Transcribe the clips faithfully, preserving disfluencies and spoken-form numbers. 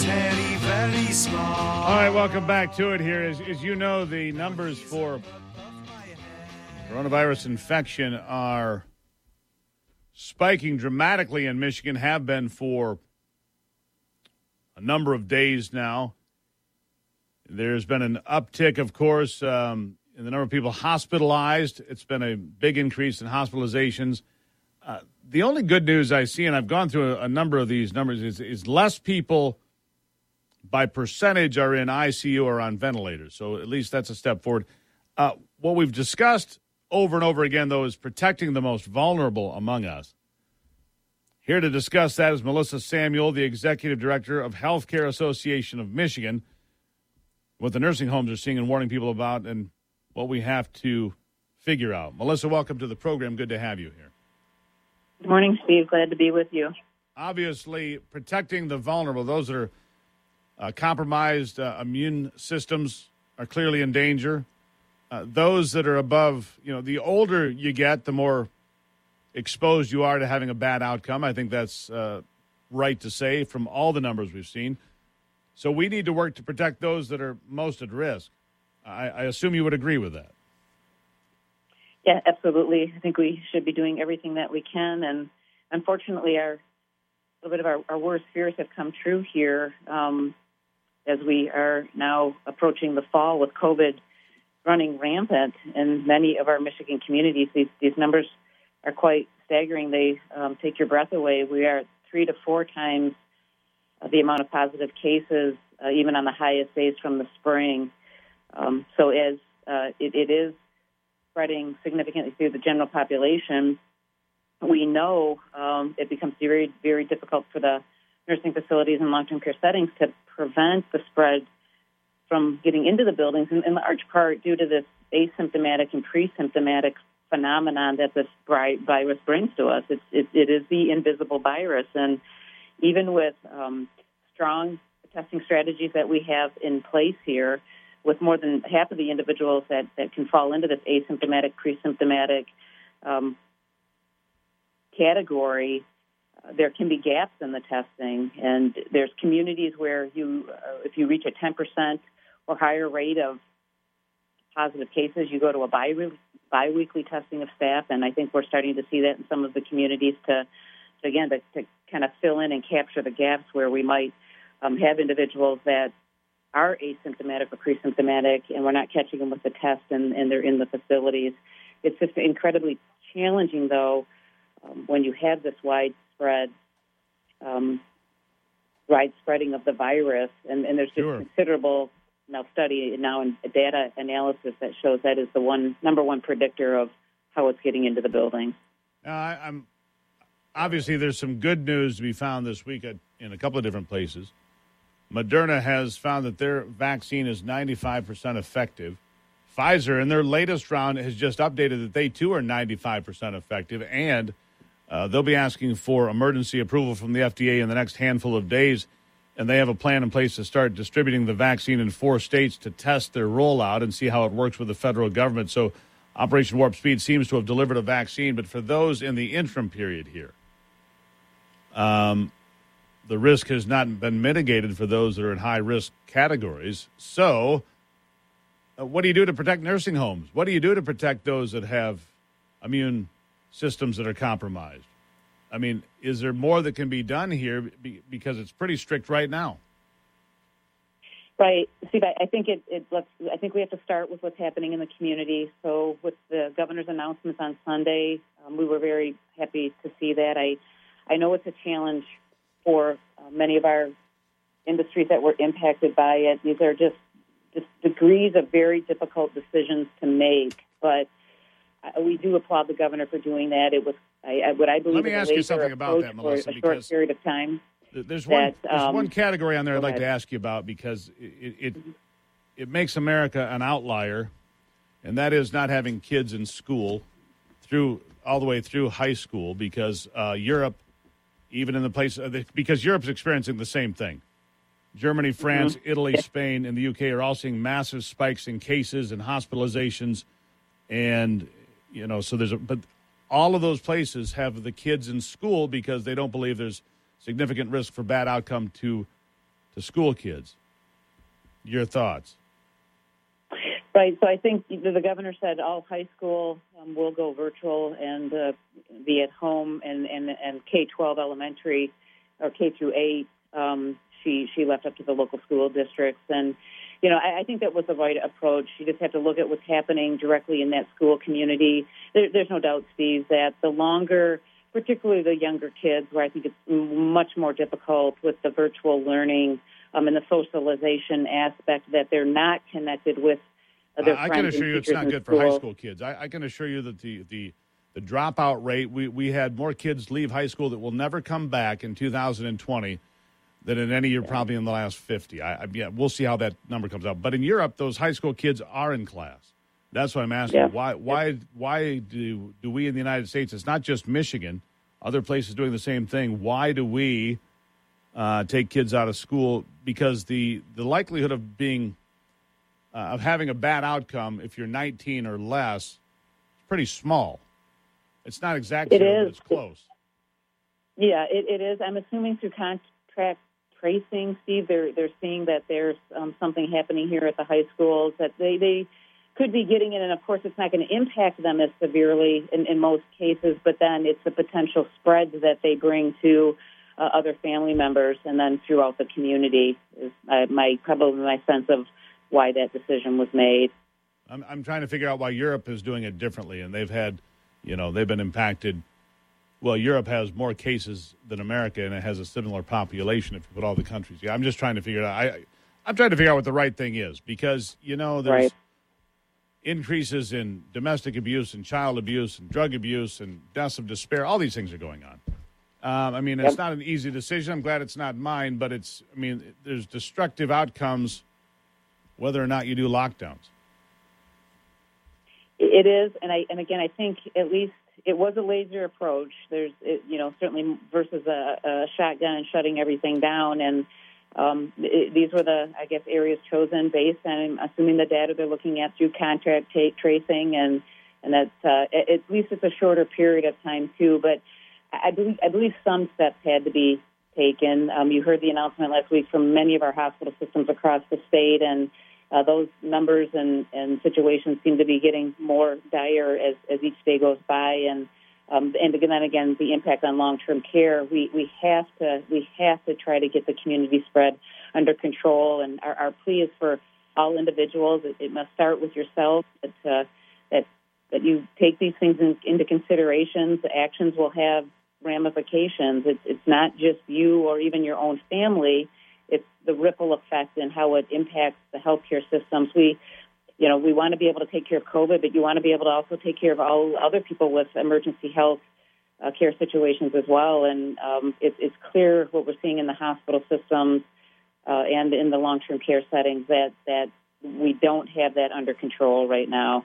Teddy, very small. All right, welcome back to it here. As, as you know, the numbers for coronavirus infection are spiking dramatically in Michigan, have been for a number of days now. There's been an uptick, of course, um, in the number of people hospitalized. It's been a big increase in hospitalizations. Uh, the only good news I see, and I've gone through a, a number of these numbers, is, is less people by percentage are in I C U or on ventilators. So at least that's a step forward. Uh, what we've discussed over and over again, though, is protecting the most vulnerable among us. Here to discuss that is Melissa Samuel, the Executive Director of Healthcare Association of Michigan, what the nursing homes are seeing and warning people about and what we have to figure out. Melissa, welcome to the program. Good to have you here. Good morning, Steve. Glad to be with you. Obviously, protecting the vulnerable, those that are uh, compromised uh, immune systems are clearly in danger. Uh, those that are above, you know, the older you get, the more exposed you are to having a bad outcome. I think that's uh, right to say from all the numbers we've seen. So we need to work to protect those that are most at risk. I, I assume you would agree with that. Yeah, absolutely. I think we should be doing everything that we can. And unfortunately, our a little bit of our, our worst fears have come true here um, as we are now approaching the fall with COVID running rampant in many of our Michigan communities. These, these numbers are quite staggering. They um, take your breath away. We are three to four times uh, the amount of positive cases, uh, even on the highest days from the spring. Um, so as uh, it, it is spreading significantly through the general population, we know um, it becomes very, very difficult for the nursing facilities and long-term care settings to prevent the spread from getting into the buildings, in, in large part due to this asymptomatic and pre-symptomatic phenomenon that this virus brings to us. It's, it, it is the invisible virus, and even with um, strong testing strategies that we have in place here, with more than half of the individuals that, that can fall into this asymptomatic, pre-symptomatic um, category, uh, there can be gaps in the testing. And there's communities where you, uh, if you reach a ten percent or higher rate of positive cases, you go to a bi- bi-weekly testing of staff. And I think we're starting to see that in some of the communities to, to again, to, to kind of fill in and capture the gaps where we might um, have individuals that are asymptomatic or pre-symptomatic, and we're not catching them with the test, and, and they're in the facilities. It's just incredibly challenging, though, um, when you have this widespread, um, widespreading of the virus, and, and there's just Sure. considerable now study now and data analysis that shows that is the one number one predictor of how it's getting into the building. Uh, I, I'm obviously there's some good news to be found this week at, in a couple of different places. Moderna has found that their vaccine is ninety-five percent effective. Pfizer, in their latest round, has just updated that they, too, are ninety-five percent effective, and uh, they'll be asking for emergency approval from the F D A in the next handful of days, and they have a plan in place to start distributing the vaccine in four states to test their rollout and see how it works with the federal government. So Operation Warp Speed seems to have delivered a vaccine, but for those in the interim period here, um, the risk has not been mitigated for those that are in high-risk categories. So uh, what do you do to protect nursing homes? What do you do to protect those that have immune systems that are compromised? I mean, is there more that can be done here be, because it's pretty strict right now? Right, Steve. I, I think it. it let's, I think we have to start with what's happening in the community. So, with the governor's announcements on Sunday, um, we were very happy to see that. I, I know it's a challenge for uh, many of our industries that were impacted by it. These are just, just degrees of very difficult decisions to make, but uh, we do applaud the governor for doing that. It was I, I, what I believe. Let me is ask a you something about that, Melissa, for a because short period of time. There's one, that, there's um, one category on there I'd like ahead. to ask you about because it, it it makes America an outlier, and that is not having kids in school through all the way through high school because uh, Europe, even in the place because Europe's experiencing the same thing. Germany, France, mm-hmm. Italy, Spain, and the U K are all seeing massive spikes in cases and hospitalizations, and you know so there's a but all of those places have the kids in school because they don't believe there's significant risk for bad outcome to to school kids. Your thoughts? Right. So I think the governor said all high school um, will go virtual and uh, be at home, and, and, and K twelve elementary or K through eight, um, she, she left up to the local school districts. And, you know, I, I think that was the right approach. You just have to look at what's happening directly in that school community. There, there's no doubt, Steve, that the longer, particularly the younger kids, where I think it's much more difficult with the virtual learning um, and the socialization aspect, that they're not connected with their I friends. can assure you it's not good school. for high school kids. I, I can assure you that the, the, the dropout rate, we, we had more kids leave high school that will never come back in two thousand twenty than in any year probably in the last fifty. I, I, yeah, we'll see how that number comes out. But in Europe, those high school kids are in class. That's what I'm asking. Yeah. Why why why do do we in the United States, it's not just Michigan, other places doing the same thing, why do we uh, take kids out of school? Because the, the likelihood of being uh, of having a bad outcome if you're nineteen or less is pretty small. It's not exact It zero, is. but it's close. Yeah, it, it is. I'm assuming through contract tracing, Steve, they're they're seeing that there's um, something happening here at the high schools, that they, they could be getting it, and of course it's not going to impact them as severely in, in most cases, but then it's the potential spread that they bring to uh, other family members and then throughout the community is uh, my probably my sense of why that decision was made. I'm, I'm trying to figure out why Europe is doing it differently, and they've had, you know, they've been impacted. Well, Europe has more cases than America, and it has a similar population if you put all the countries. Yeah, I'm just trying to figure it out. I, I'm trying to figure out what the right thing is, because, you know, there's Right. increases in domestic abuse and child abuse and drug abuse and deaths of despair. All these things are going on. Um, I mean, it's Yep. not an easy decision. I'm glad it's not mine, but it's, I mean, there's destructive outcomes whether or not you do lockdowns. It is, and I and again, I think at least it was a laser approach. There's, it, you know, certainly versus a, a shotgun and shutting everything down. And um, it, these were the, I guess, areas chosen based on, I'm assuming, the data they're looking at through contact ta- tracing, and and that uh, at least it's a shorter period of time too. But I believe I believe some steps had to be taken. Um, you heard the announcement last week from many of our hospital systems across the state, and Uh, those numbers and, and situations seem to be getting more dire as, as each day goes by, and um, and again, then again, the impact on long-term care. We we have to we have to try to get the community spread under control, and our, our plea is for all individuals. It, it must start with yourself. That uh, that that you take these things in, into consideration. The actions will have ramifications. It's it's not just you or even your own family. It's the ripple effect and how it impacts the healthcare systems. We, you know, we want to be able to take care of COVID, but you want to be able to also take care of all other people with emergency health uh, care situations as well. And um, it, it's clear what we're seeing in the hospital systems uh, and in the long-term care settings that, that we don't have that under control right now.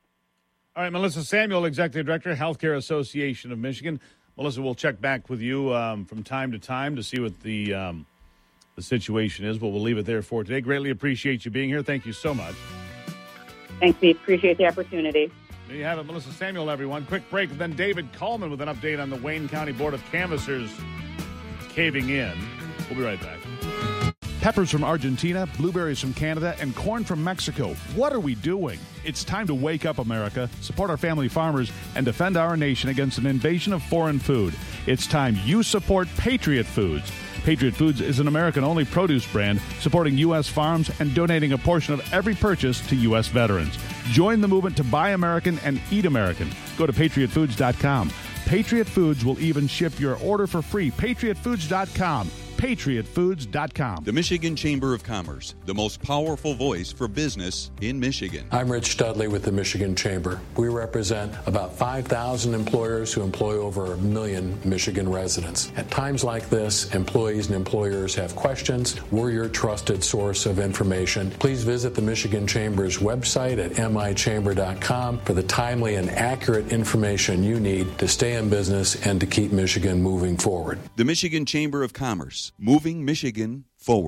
All right, Melissa Samuel, Executive Director, Healthcare Association of Michigan. Melissa, we'll check back with you um, from time to time to see what the um, the situation is, but we'll leave it there for today. Greatly appreciate you being here. Thank you so much. Thanks, Steve. Appreciate the opportunity. There you have it, Melissa Samuel, everyone. Quick break, and then David Coleman with an update on the Wayne County Board of Canvassers caving in. We'll be right back. Peppers from Argentina, blueberries from Canada, and corn from Mexico. What are we doing? It's time to wake up, America, support our family farmers, and defend our nation against an invasion of foreign food. It's time you support Patriot Foods. Patriot Foods is an American-only produce brand supporting U S farms and donating a portion of every purchase to U S veterans. Join the movement to buy American and eat American. Go to patriot foods dot com. Patriot Foods will even ship your order for free. patriot foods dot com. patriot foods dot com. The Michigan Chamber of Commerce, the most powerful voice for business in Michigan. I'm Rich Dudley with the Michigan Chamber. We represent about five thousand employers who employ over a million Michigan residents. At times like this, employees and employers have questions. We're your trusted source of information. Please visit the Michigan Chamber's website at m i chamber dot com for the timely and accurate information you need to stay in business and to keep Michigan moving forward. The Michigan Chamber of Commerce, moving Michigan forward.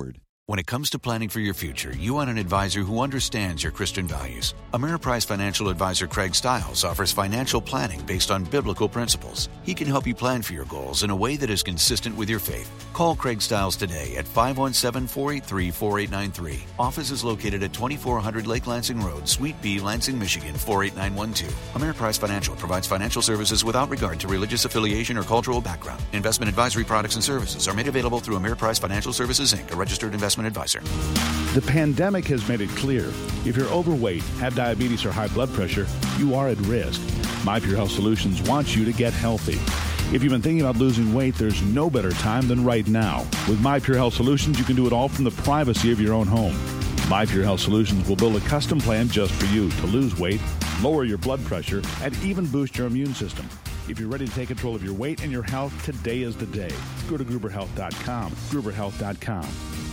When it comes to planning for your future, you want an advisor who understands your Christian values. Ameriprise financial advisor Craig Stiles offers financial planning based on biblical principles. He can help you plan for your goals in a way that is consistent with your faith. Call Craig Stiles today at five one seven, four eight three, four eight nine three. Office is located at twenty-four hundred Lake Lansing Road, Suite B, Lansing, Michigan, four eight nine one two. Ameriprise Financial provides financial services without regard to religious affiliation or cultural background. Investment advisory products and services are made available through Ameriprise Financial Services, Incorporated, a registered investment advisor. The pandemic has made it clear if you're overweight, have diabetes, or high blood pressure, you are at risk. My Pure Health Solutions wants you to get healthy. If you've been thinking about losing weight, there's no better time than right now. With My Pure Health Solutions, you can do it all from the privacy of your own home. My Pure Health Solutions will build a custom plan just for you to lose weight, lower your blood pressure, and even boost your immune system. If you're ready to take control of your weight and your health, today is the day. Go to Gruber Health dot com. Gruber Health dot com.